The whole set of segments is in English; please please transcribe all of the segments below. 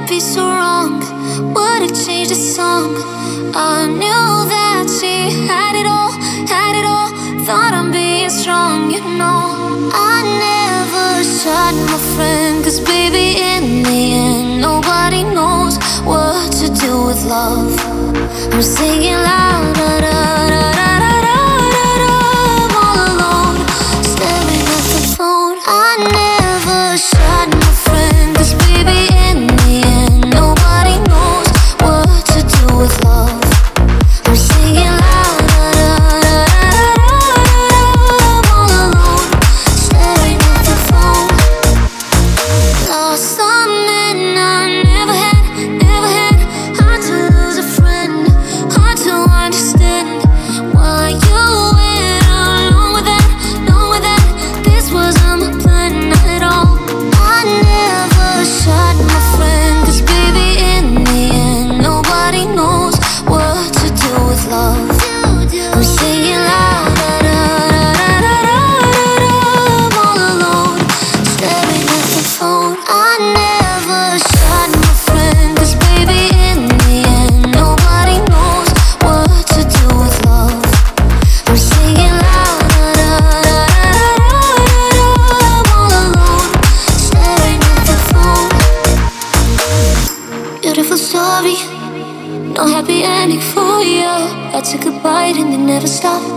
be so wrong? Would it change the song? I knew that she had it all, had it all. Thought I'm being strong, you know. I never shot my friend, 'cause baby, in the end, nobody knows what to do with love. I'm singing loud, da da da da da da da da. I'm all alone, staring at the phone. I never shot my friend, 'cause baby, in the end, nobody knows what to do with love. I'm singing loud, da da da da da da. I'm all alone, staring at the phone. Lost some men I never had, never had. Hard to lose a friend, hard to understand why you went along with that, along with that. This wasn't my plan at all. I never shot my friend, 'cause baby, in the end, nobody knows what to do with love. I'm singing loud, da da da da da da da. I'm all alone, staring at the phone. I never shot my friend, 'cause baby, in the end, nobody knows what to do with love. I'm singing loud, da da da da da da. I'm all alone, staring at the phone. Beautiful story, no happy ending for you. I took a bite and it never stopped.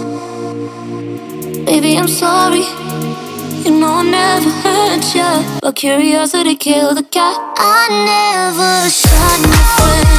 Baby, I'm sorry, you know I never hurt ya, but curiosity killed the cat. I never shot my friend.